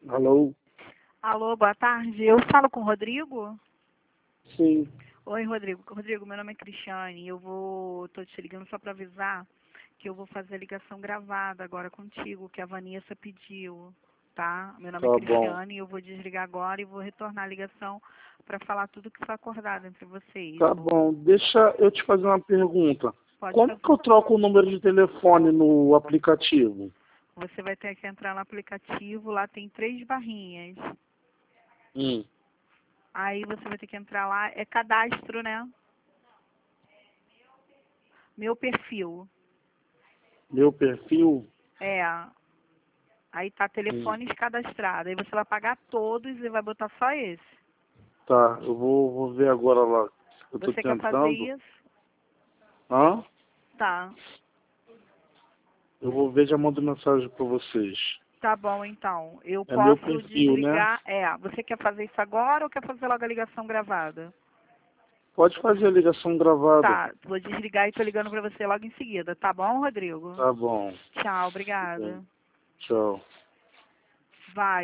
Alô? Alô, boa tarde. Eu falo com o Rodrigo? Sim. Oi, Rodrigo. Rodrigo, meu nome é Cristiane. Tô te ligando só para avisar que eu vou fazer a ligação gravada agora contigo, que a Vanessa pediu, tá? Meu nome é Tá bom. Cristiane e eu vou desligar agora e vou retornar a ligação para falar tudo que foi acordado entre vocês. Tá bom. Deixa eu te fazer uma pergunta. Pode Como que fazer. eu troco o número de telefone no aplicativo? Você vai ter que entrar no aplicativo, lá tem 3 barrinhas. Hum. Aí você vai ter que entrar lá, é cadastro, né? Meu perfil. Meu perfil? É. Aí tá Hum. telefones cadastrados. Aí você vai pagar todos e vai botar só esse. Tá, eu vou ver agora lá. Eu tô Você quer fazer tentando. isso? Hã? Tá. Eu vou ver e já mando mensagem pra vocês. Tá bom, então. Eu É meu posso perfil, né? desligar. Você quer fazer isso agora ou quer fazer logo a ligação gravada? Pode fazer a ligação gravada. Tá, vou desligar e tô ligando pra você logo em seguida. Tá bom, Rodrigo? Tá bom. Tchau, Tudo bem. obrigada. Tchau. Vai.